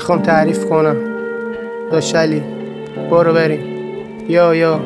میخوام تعریف کنم. داشلی برو بریم. یا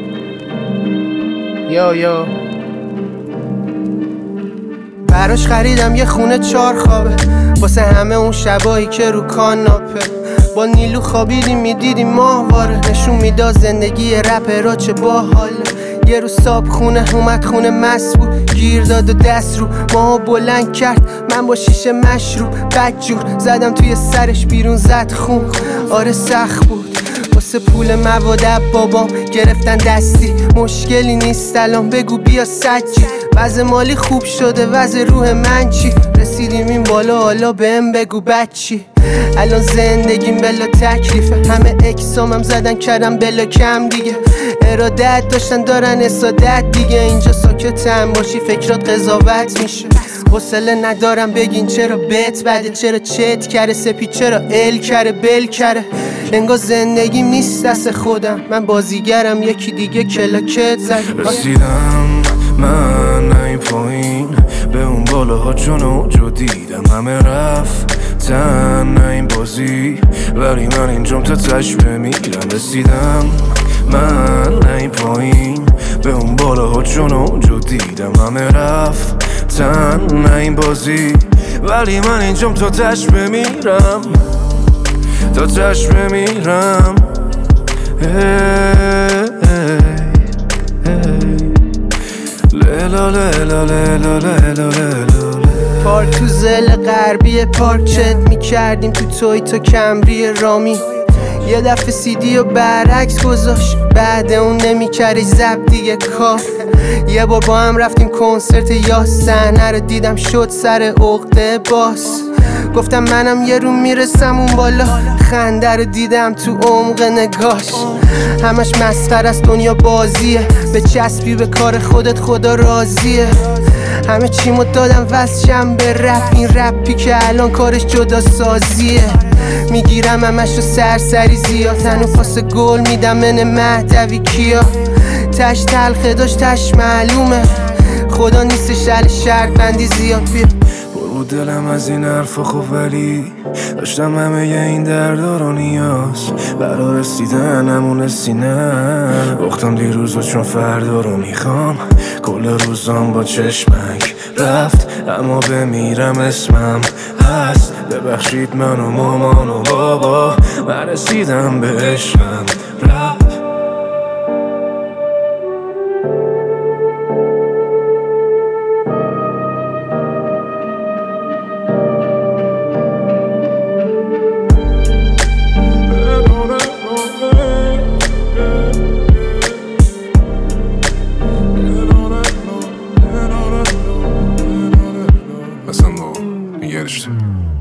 براش خریدم یه خونه 4 خوابه واسه همه اون شبایی که رو کاناپه با نیلو خوابیدیم میدیدیم ماهواره، نشون میداد زندگی رپرها چه باحاله. یه روز صاحب خونه اومد خونه مست بود، گیر داد و دست رو ماها بلند کرد. من با شیشه مشروب بدجور زدم توی سرش، بیرون زد خون. آره سخت بود واسه پول مواد بابام گرفتن دستی. مشکلی نیست الان بگو بیا سجی. وضع مالی خوب شده وضع روح من چی؟ رسیدیم این بالا حالا بهم بگو بچی. الان زندگیم بلا تکلیفه، همه اکسامم زدن کردم بلا کم دیگه. ارادت داشتن دارن اسادت دیگه. اینجا ساکتم باشی فکرات قضاوت میشه. حوصله ندارم بگین چرا بت بده، چرا چت کره سپید، چرا ال کره بل کره. انگار زندگیم نیست دست خودم، من بازیگرم یکی دیگه کلاکت زد. رسیدم من این پایین به اون بالاها چون اونجا دیدم همه رفتن این بازی، ولی من اینجام تا تش بمیرم. رسیدم من این پایین به اون بالاها چون اونجا دیدم همه رفتن این بازی، ولی من اینجام تا تش بمیرم، تا تش بمیرم. پارک تو زل غربی پارک چت میکردیم تو تویتا کمری رامی. یه دفعه سیدی و برعکس گذاشت، بعد اون نمیکردش زب دیگه کار. یه بار با هم رفتیم کنسرت یا صحنه رو دیدم شد سر عقده باس. گفتم منم یه رو میرسم اون بالا، خنده رو دیدم تو عمق نگاش. همش مسخره است دنیا بازیه، به چسبی به کار خودت خدا راضیه. همه چیمو دادم وصلشم به رپ، این رپی که الان کارش جدا سازیه. میگیرم همشو سرسری زیاد، تنو پاس گل میدم من مهدوی کیا. تش تلخه داشت تش معلومه، خدا نیستش علی شرط بندی زیاد. بیا برو دلم از این حرفا خب، ولی داشتم همه این دردا رو نیاز برا رسیدن همون سینه. وقتم دیروز و چون فردا رو میخوام، کل روزام با چشمک رفت اما بمیرم اسمم هست. ببخشید من و مامان و بابا، من رسیدم به عشقم رفت. Sen de o. Bir gelişti.